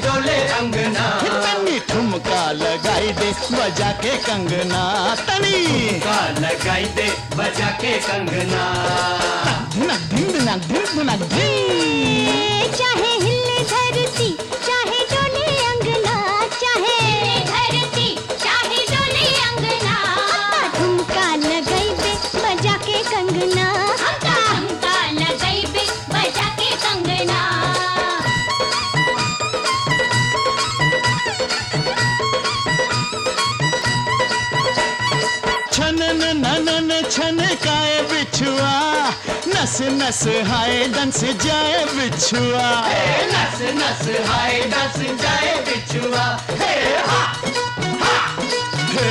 डोले अंगना। तनी ठुमका लगाई दे बजा के कंगना, तनी ठुमका लगाई दे बजा के कंगना। धनक धिन धनक धिन धनक धिन। चाहे हिले धरती चाहे डोले अंगना, चाहे हिले धरती चाहे डोले अंगना, ठुमका लगाई दे बजा के कंगना, ठुमका लगाई दे बजा के कंगना। छनन ननन छन काए बिछुआ, नस नस हाय डंस जाए बिछुआ। नस नस हाय नस जाए बिछुआ। हे हा हा हे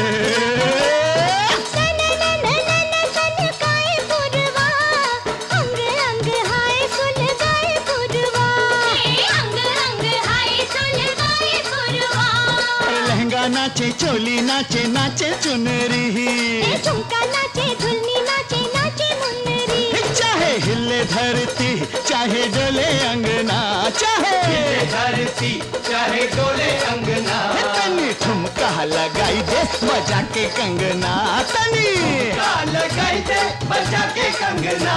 लहंगा नाचे चोली नाचे नाचे चुनरी, झुमका नाचे झुलनी नाचे नाचे मुन्नरी। चाहे हिले धरती चाहे डोले अंगना, चाहे धरती चाहे डोले अंगना। तनी ठुमका लगाई दे बजा के कंगना, तनी ठुमका लगाई दे बजा के कंगना।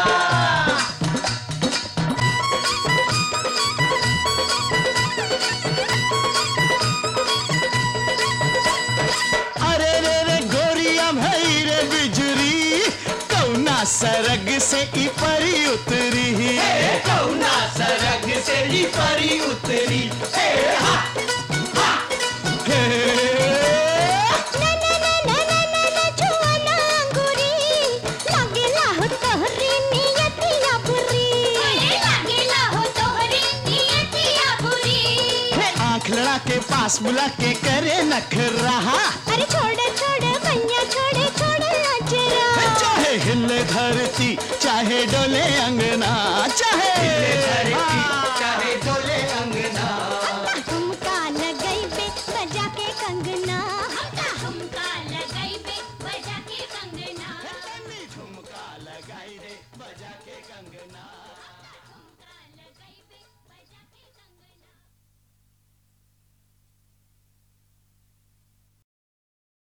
अरे रे रे गोरिया भई रे बिजुरी, कौना सरग से ई परी उतरी। कौना सरग से ही परी उतरी। हे हा हा हे आँख लड़ा के पास बुला के करे नखरा, अरे छोड़े छोड़े भैया छोड़े छोड़े अजरा। चाहे हिले धरती चाहे डोले अंगना, चाहे धरती चाहे डोले अंगना। ठुमका लगाई बे बजा के कंगना, ठुमका लगाई बे बजा के कंगना। ठुमका लगाई दे बजा के कंगना।